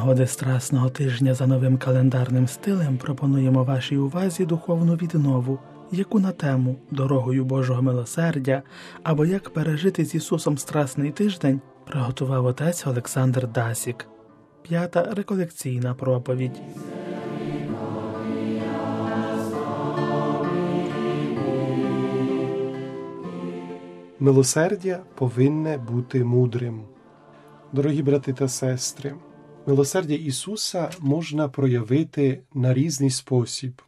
нагоди Страсного тижня за новим календарним стилем пропонуємо вашій увазі духовну віднову, яку на тему «Дорогою Божого милосердя» або «Як пережити з Ісусом Страсний тиждень» приготував отець Олександр Дасік. 5-та реколекційна проповідь. Милосердя повинне бути мудрим. Дорогі брати та сестри, милосердя Ісуса можна проявити на різний спосіб.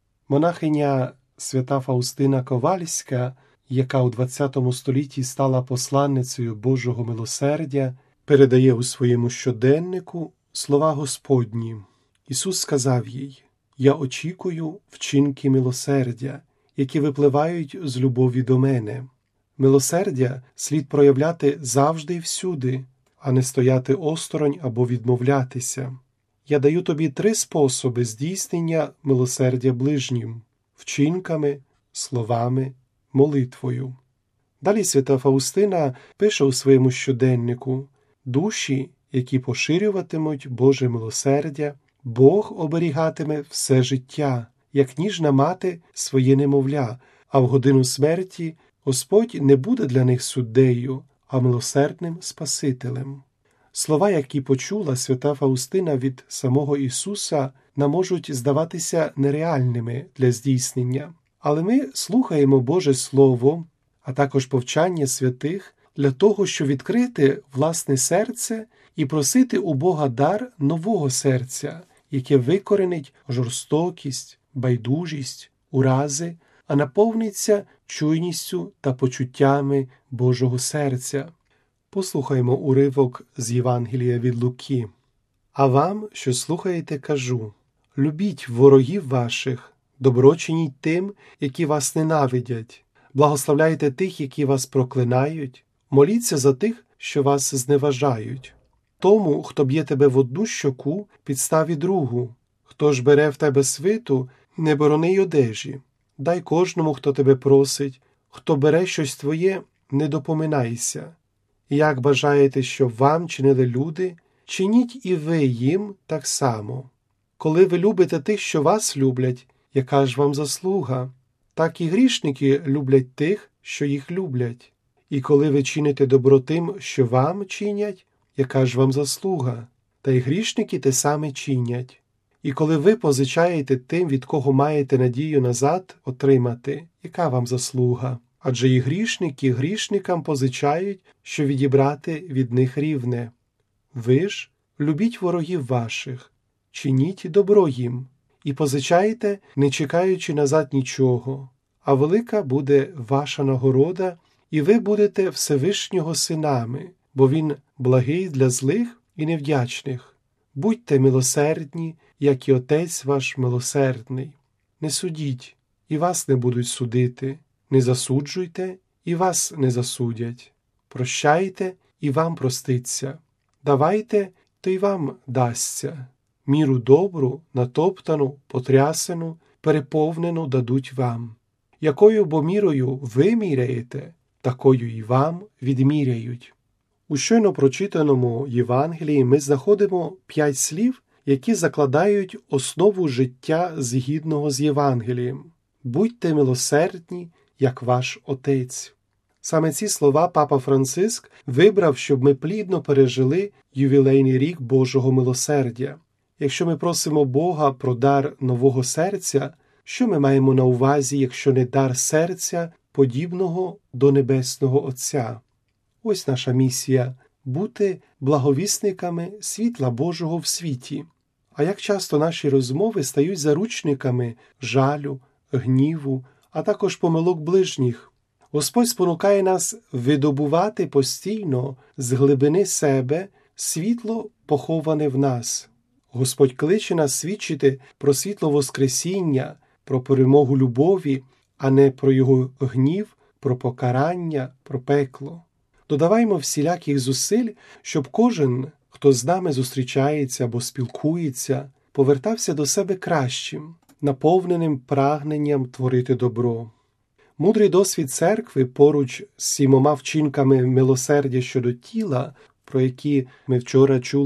Монахиня свята Фаустина Ковальська, яка у ХХ столітті стала посланницею Божого милосердя, передає у своєму щоденнику слова Господні. Ісус сказав їй: «Я очікую вчинки милосердя, які випливають з любові до мене». Милосердя слід проявляти завжди і всюди, а не стояти осторонь або відмовлятися. Я даю тобі 3 способи здійснення милосердя ближнім – вчинками, словами, молитвою. Далі свята Фаустина пише у своєму щоденнику: «Душі, які поширюватимуть Боже милосердя, Бог оберігатиме все життя, як ніжна мати своє немовля, а в годину смерті Господь не буде для них суддею, а милосердним Спасителем». Слова, які почула свята Фаустина від самого Ісуса, нам можуть здаватися нереальними для здійснення. Але ми слухаємо Боже Слово, а також повчання святих для того, щоб відкрити власне серце і просити у Бога дар нового серця, яке викоренить жорстокість, байдужість, урази, а наповниться чуйністю та почуттями Божого серця. Послухаймо уривок з Євангелія від Луки. «А вам, що слухаєте, кажу: любіть ворогів ваших, добро чиніть тим, які вас ненавидять, благословляйте тих, які вас проклинають, моліться за тих, що вас зневажають. Тому, хто б'є тебе в одну щоку, підстав і другу. Хто ж бере в тебе свиту, не борони й одежі. Дай кожному, хто тебе просить, хто бере щось твоє, не допоминайся. Як бажаєте, щоб вам чинили люди, чиніть і ви їм так само. Коли ви любите тих, що вас люблять, яка ж вам заслуга? Так і грішники люблять тих, що їх люблять. І коли ви чините добро тим, що вам чинять, яка ж вам заслуга? Та й грішники те саме чинять. І коли ви позичаєте тим, від кого маєте надію назад отримати, яка вам заслуга? Адже і грішники грішникам позичають, що відібрати від них рівне. Ви ж любіть ворогів ваших, чиніть добро їм, і позичайте, не чекаючи назад нічого, а велика буде ваша нагорода, і ви будете Всевишнього синами, бо він благий для злих і невдячних. Будьте милосердні, як і Отець ваш милосердний. Не судіть, і вас не будуть судити. Не засуджуйте, і вас не засудять. Прощайте, і вам проститься. Давайте, то й вам дасться. Міру добру, натоптану, потрясену, переповнену дадуть вам. Якою бо мірою ви міряєте, такою і вам відміряють». У щойно прочитаному Євангелії ми знаходимо 5 слів, які закладають основу життя згідного з Євангелієм. «Будьте милосердні, як ваш Отець». Саме ці слова Папа Франциск вибрав, щоб ми плідно пережили ювілейний рік Божого милосердя. Якщо ми просимо Бога про дар нового серця, що ми маємо на увазі, якщо не дар серця, подібного до Небесного Отця? Ось наша місія – бути благовісниками світла Божого в світі. А як часто наші розмови стають заручниками жалю, гніву, а також помилок ближніх. Господь спонукає нас видобувати постійно з глибини себе світло, поховане в нас. Господь кличе нас свідчити про світло Воскресіння, про перемогу любові, а не про його гнів, про покарання, про пекло. Додаваймо всіляких зусиль, щоб кожен, хто з нами зустрічається або спілкується, повертався до себе кращим, наповненим прагненням творити добро. Мудрий досвід церкви поруч з 7 вчинками милосердя щодо тіла, про які ми вчора чули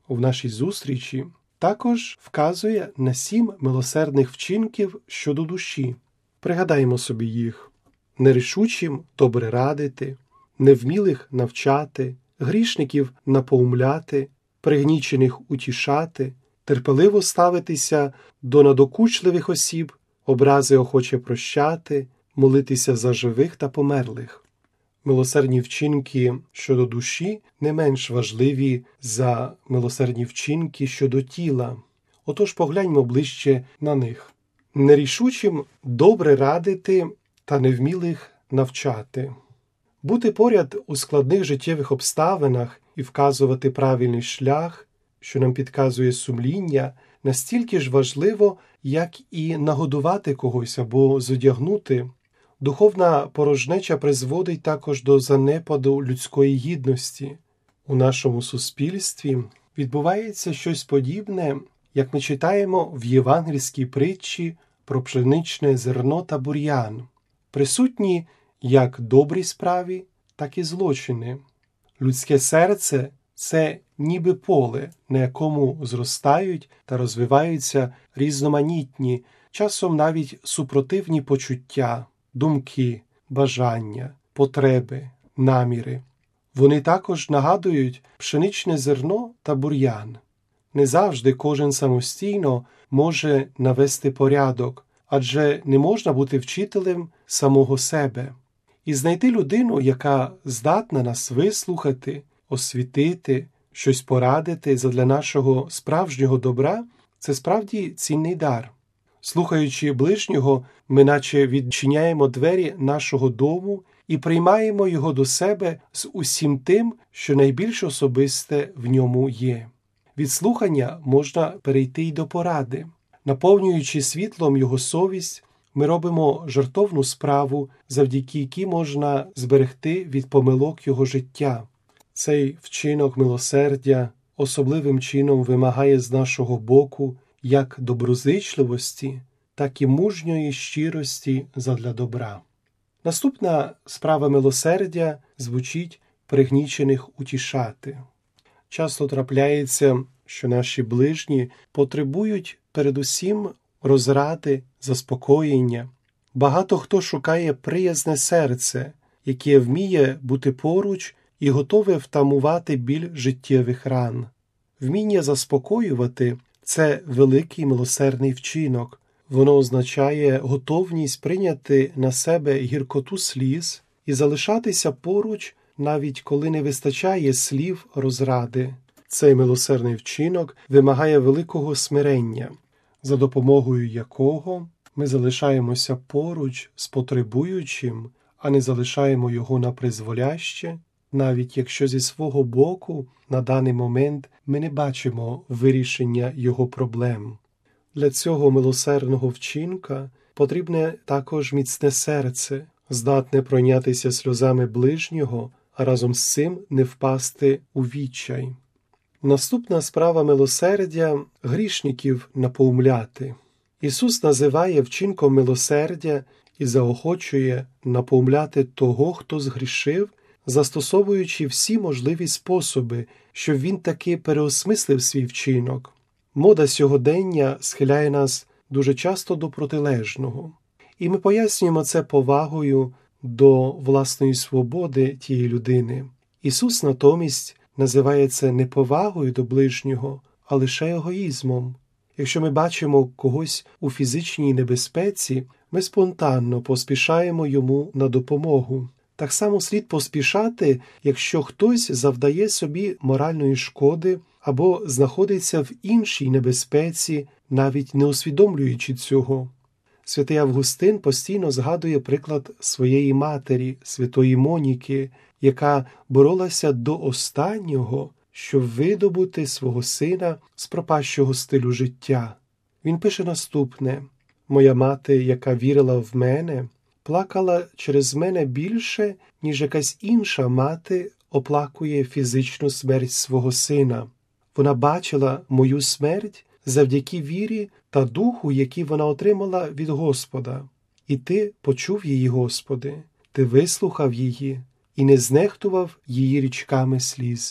в нашій зустрічі також вказує на 7 милосердних вчинків щодо душі. Пригадаємо собі їх: нерішучим добре радити, невмілих навчати, грішників напоумляти, пригнічених утішати, терпеливо ставитися до надокучливих осіб, образи охоче прощати, молитися за живих та померлих. Милосердні вчинки щодо душі не менш важливі за милосердні вчинки щодо тіла. Отож погляньмо ближче на них. Нерішучим добре радити та невмілих навчати. Бути поряд у складних життєвих обставинах і вказувати правильний шлях, що нам підказує сумління, настільки ж важливо, як і нагодувати когось або зодягнути. Духовна порожнеча призводить також до занепаду людської гідності. У нашому суспільстві відбувається щось подібне, як ми читаємо в євангельській притчі про пшеничне зерно та бур'ян. Присутні як добрі справи, так і злочини. Людське серце – це ніби поле, на якому зростають та розвиваються різноманітні, часом навіть супротивні почуття, думки, бажання, потреби, наміри. Вони також нагадують пшеничне зерно та бур'ян. Не завжди кожен самостійно може навести порядок, адже не можна бути вчителем самого себе. І знайти людину, яка здатна нас вислухати, освітити, щось порадити задля нашого справжнього добра – це справді цінний дар. Слухаючи ближнього, ми наче відчиняємо двері нашого дому і приймаємо його до себе з усім тим, що найбільш особисте в ньому є. Від слухання можна перейти й до поради. Наповнюючи світлом його совість, ми робимо жертовну справу, завдяки якій можна зберегти від помилок його життя. Цей вчинок милосердя особливим чином вимагає з нашого боку як доброзичливості, так і мужньої щирості задля добра. Наступна справа милосердя звучить «пригнічених утішати». Часто трапляється, що наші ближні потребують передусім розради, заспокоєння. Багато хто шукає приязне серце, яке вміє бути поруч і готове втамувати біль життєвих ран. Вміння заспокоювати – це великий милосердний вчинок. Воно означає готовність прийняти на себе гіркоту сліз і залишатися поруч, навіть коли не вистачає слів розради. Цей милосердний вчинок вимагає великого смирення, за допомогою якого ми залишаємося поруч з потребуючим, а не залишаємо його напризволяще, навіть якщо зі свого боку на даний момент ми не бачимо вирішення його проблем. Для цього милосердного вчинка потрібне також міцне серце, здатне пройнятися сльозами ближнього, а разом з цим не впасти у відчай. Наступна справа милосердя – грішників напоумляти. Ісус називає вчинком милосердя і заохочує напоумляти того, хто згрішив, застосовуючи всі можливі способи, щоб він таки переосмислив свій вчинок. Мода сьогодення схиляє нас дуже часто до протилежного. І ми пояснюємо це повагою до власної свободи тієї людини. Ісус натомість називає це не повагою до ближнього, а лише егоїзмом. Якщо ми бачимо когось у фізичній небезпеці, ми спонтанно поспішаємо йому на допомогу. Так само слід поспішати, якщо хтось завдає собі моральної шкоди або знаходиться в іншій небезпеці, навіть не усвідомлюючи цього. Святий Августин постійно згадує приклад своєї матері, святої Моніки, яка боролася до останнього, щоб видобути свого сина з пропащого стилю життя. Він пише наступне: «Моя мати, яка вірила в мене, плакала через мене більше, ніж якась інша мати оплакує фізичну смерть свого сина. Вона бачила мою смерть завдяки вірі та духу, який вона отримала від Господа. І ти почув її, Господи, ти вислухав її і не знехтував її річками сліз».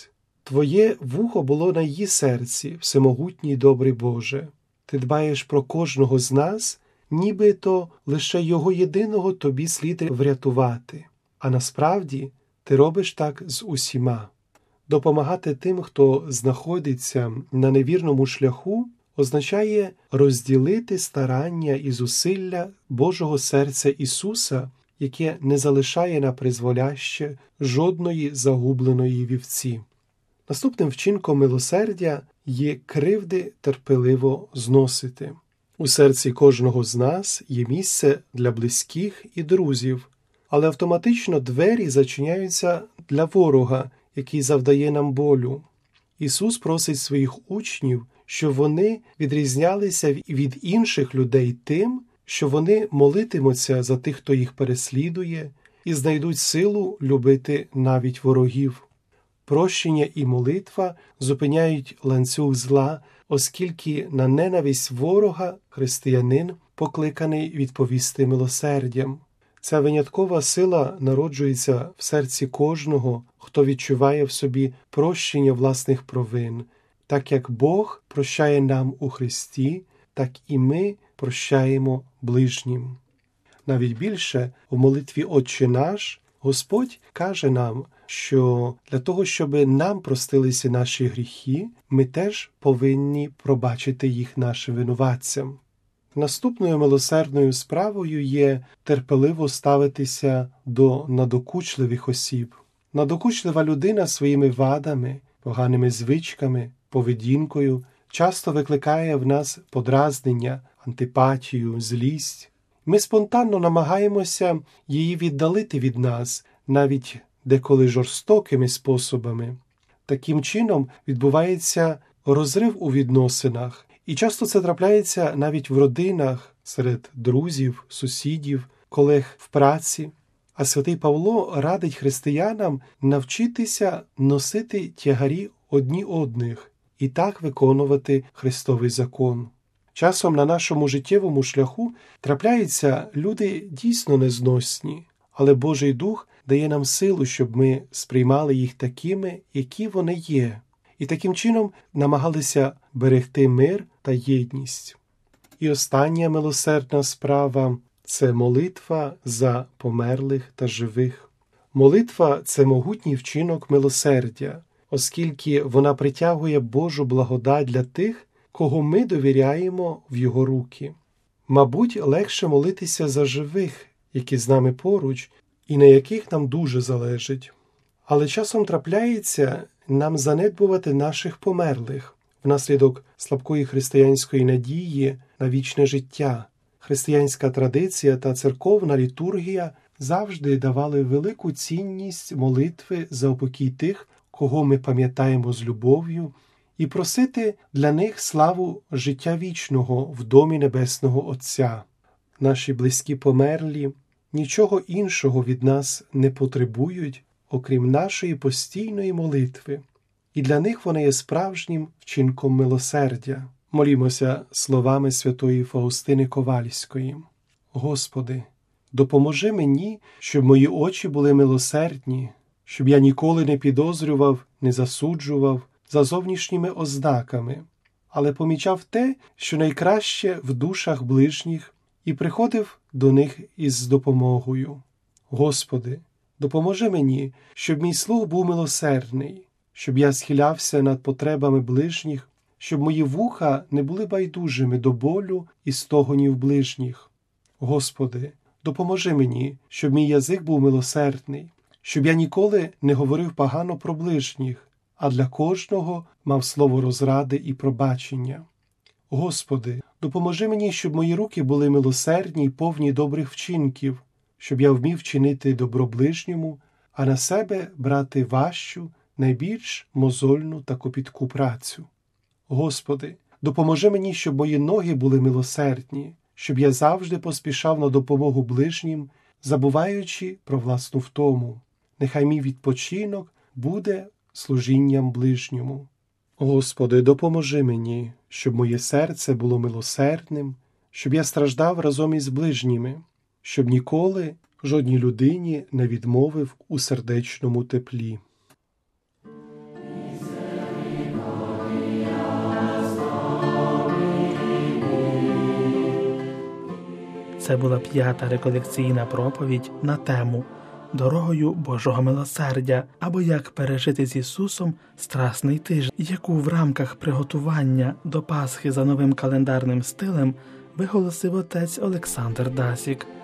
Твоє вухо було на її серці, всемогутній добрий Боже. Ти дбаєш про кожного з нас, нібито лише його єдиного тобі слід врятувати. А насправді ти робиш так з усіма. Допомагати тим, хто знаходиться на невірному шляху, означає розділити старання і зусилля Божого серця Ісуса, яке не залишає на призволяще жодної загубленої вівці. Наступним вчинком милосердя є кривди терпеливо зносити. У серці кожного з нас є місце для близьких і друзів, але автоматично двері зачиняються для ворога, який завдає нам болю. Ісус просить своїх учнів, щоб вони відрізнялися від інших людей тим, що вони молитимуться за тих, хто їх переслідує, і знайдуть силу любити навіть ворогів. Прощення і молитва зупиняють ланцюг зла, оскільки на ненависть ворога християнин покликаний відповісти милосердям. Ця виняткова сила народжується в серці кожного, хто відчуває в собі прощення власних провин. Так як Бог прощає нам у Христі, так і ми прощаємо ближнім. Навіть більше, в молитві «Отче наш» Господь каже нам, що для того, щоб нам простилися наші гріхи, ми теж повинні пробачити їх нашим винуватцям. Наступною милосердною справою є терпеливо ставитися до надокучливих осіб. Надокучлива людина своїми вадами, поганими звичками, поведінкою часто викликає в нас подразнення, антипатію, злість. Ми спонтанно намагаємося її віддалити від нас, навіть деколи жорстокими способами. Таким чином відбувається розрив у відносинах, і часто це трапляється навіть в родинах, серед друзів, сусідів, колег в праці. А святий Павло радить християнам навчитися носити тягарі одні одних і так виконувати Христовий закон. Часом на нашому життєвому шляху трапляються люди дійсно незносні, але Божий Дух дає нам силу, щоб ми сприймали їх такими, які вони є, і таким чином намагалися берегти мир та єдність. І остання милосердна справа – це молитва за померлих та живих. Молитва – це могутній вчинок милосердя, оскільки вона притягує Божу благодать для тих, кого ми довіряємо в Його руки. Мабуть, легше молитися за живих, які з нами поруч, і на яких нам дуже залежить. Але часом трапляється нам занедбувати наших померлих внаслідок слабкої християнської надії на вічне життя. Християнська традиція та церковна літургія завжди давали велику цінність молитви за упокій тих, кого ми пам'ятаємо з любов'ю, і просити для них славу життя вічного в домі Небесного Отця. Наші близькі померлі нічого іншого від нас не потребують, окрім нашої постійної молитви, і для них вона є справжнім вчинком милосердя. Молімося словами святої Фаустини Ковальської. Господи, допоможи мені, щоб мої очі були милосердні, щоб я ніколи не підозрював, не засуджував за зовнішніми ознаками, але помічав те, що найкраще в душах ближніх, і приходив до них із допомогою. Господи, допоможи мені, щоб мій слух був милосердний, щоб я схилявся над потребами ближніх, щоб мої вуха не були байдужими до болю і стогонів ближніх. Господи, допоможи мені, щоб мій язик був милосердний, щоб я ніколи не говорив погано про ближніх, а для кожного мав слово розради і пробачення. Господи, допоможи мені, щоб мої руки були милосердні й повні добрих вчинків, щоб я вмів чинити добро ближньому, а на себе брати важчу, найбільш мозольну та копітку працю. Господи, допоможи мені, щоб мої ноги були милосердні, щоб я завжди поспішав на допомогу ближнім, забуваючи про власну втому. Нехай мій відпочинок буде служінням ближньому. Господи, допоможи мені, щоб моє серце було милосердним, щоб я страждав разом із ближніми, щоб ніколи жодній людині не відмовив у сердечному теплі. Це була 5-та реколекційна проповідь на тему «Дорогою Божого милосердя» або «Як пережити з Ісусом страсний тиждень», яку в рамках приготування до Пасхи за новим календарним стилем виголосив отець Олександр Дасік.